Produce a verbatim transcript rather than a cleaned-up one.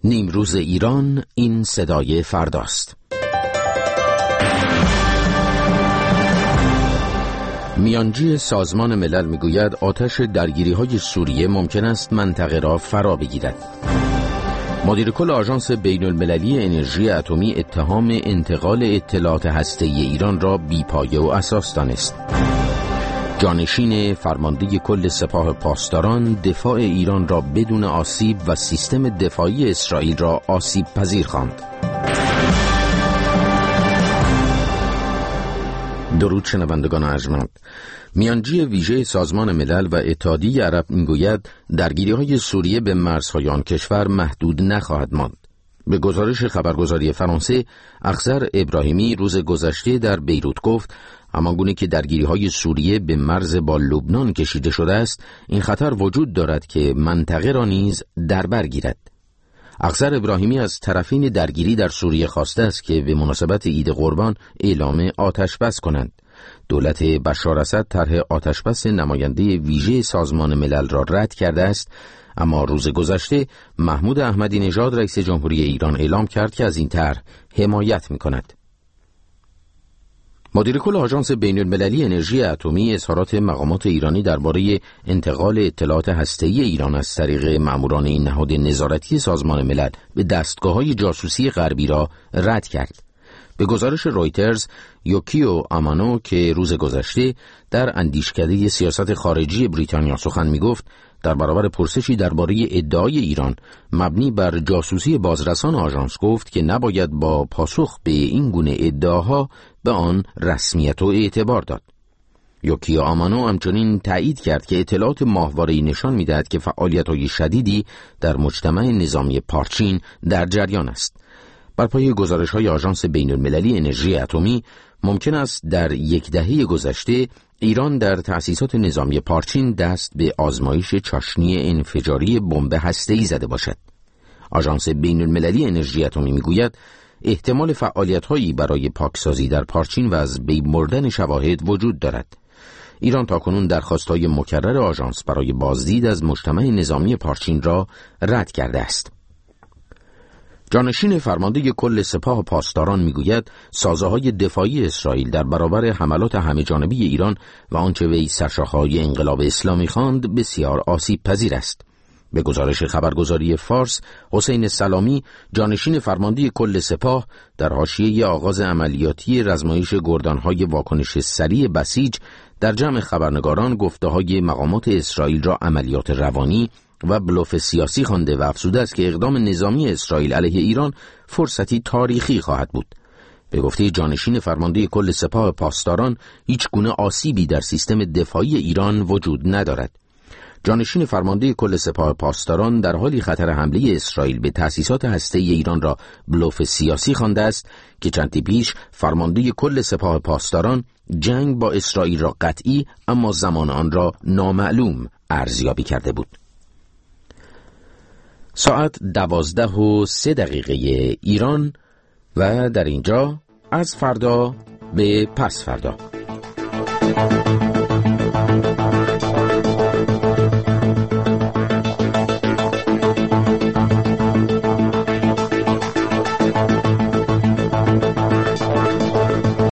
نیمروز ایران، این صدای فرداست. میانجی سازمان ملل میگوید آتش درگیری‌های سوریه ممکن است منطقه را فرا بگیرد. مدیر کل آژانس بین المللی انرژی اتمی اتهام انتقال اطلاعات هسته‌ای ایران را بی‌پایه و اساس دانست. جانشین فرمانده کل سپاه پاسداران دفاع ایران را بدون آسیب و سیستم دفاعی اسرائیل را آسیب پذیر خواند. درود شنوندگان ارجمند. میانجی ویژه سازمان ملل و اتحادیه عرب میگوید درگیری‌های سوریه به مرزهای آن کشور محدود نخواهد ماند. به گزارش خبرگزاری فرانسه، اخضر ابراهیمی روز گذشته در بیروت گفت همانگونه که درگیری‌های سوریه به مرز با لبنان کشیده شده است، این خطر وجود دارد که منطقه را نیز در بر گیرد. اخضر ابراهیمی از طرفین درگیری در سوریه خواسته است که به مناسبت عید قربان اعلام آتش بس کنند. دولت بشار اسد طرح آتش بس نماینده ویژه سازمان ملل را رد کرده است، اما روز گذشته محمود احمدی نژاد رئیس جمهوری ایران اعلام کرد که از این طرح حمایت می‌کند. مدیر کل آژانس بین المللی انرژی اتمی اظهارات مقامات ایرانی درباره انتقال اطلاعات هسته‌ای ایران از طریق ماموران این نهاد نظارتی سازمان ملل به دستگاه‌های جاسوسی غربی را رد کرد. به گزارش رویترز، یوکیو آمانو که روز گذشته در اندیشکده سیاست خارجی بریتانیا سخن می‌گفت، در برابر پرسشی درباره ادعای ایران مبنی بر جاسوسی بازرسان آژانس گفت که نباید با پاسخ به این گونه ادعاها به آن رسمیت و اعتبار داد. یوکیو آمانو همچنین تایید کرد که اطلاعات ماهواره‌ای نشان می‌دهد که فعالیت‌های شدیدی در مجتمع نظامی پارچین در جریان است. بر پایه گزارش‌های آژانس بین المللی انرژی اتمی ممکن است در یک دهه گذشته ایران در تأسیسات نظامی پارچین دست به آزمایش چاشنی انفجاری بمب هسته‌ای زده باشد. آژانس بین المللی انرژی اتمی میگوید احتمال فعالیت‌هایی برای پاکسازی در پارچین و از بین بردن شواهد وجود دارد. ایران تاکنون درخواست‌های مکرر آژانس برای بازدید از مجتمع نظامی پارچین را رد کرده است. جانشین فرمانده کل سپاه پاسداران میگوید سازه‌های دفاعی اسرائیل در برابر حملات همه‌جانبی ایران و آنچه وی سرشاخه‌های انقلاب اسلامی خواند بسیار آسیب پذیر است. به گزارش خبرگزاری فارس، حسین سلامی جانشین فرمانده کل سپاه در حاشیه آغاز عملیاتی رزمایش گردان‌های واکنش سریع بسیج در جمع خبرنگاران گفته‌های مقامات اسرائیل را عملیات روانی و بلوف سیاسی خوانده و افزوده است که اقدام نظامی اسرائیل علیه ایران فرصتی تاریخی خواهد بود. به گفته جانشین فرمانده کل سپاه پاسداران، هیچ گونه آسیبی در سیستم دفاعی ایران وجود ندارد. جانشین فرمانده کل سپاه پاسداران در حالی خطر حمله اسرائیل به تأسیسات هسته‌ای ایران را بلوف سیاسی خوانده است که چندی پیش فرمانده کل سپاه پاسداران جنگ با اسرائیل را قطعی اما زمان آن را نامعلوم ارزیابی کرده بود. ساعت دوازده و سه دقیقه ایران و در اینجا از فردا به پس فردا.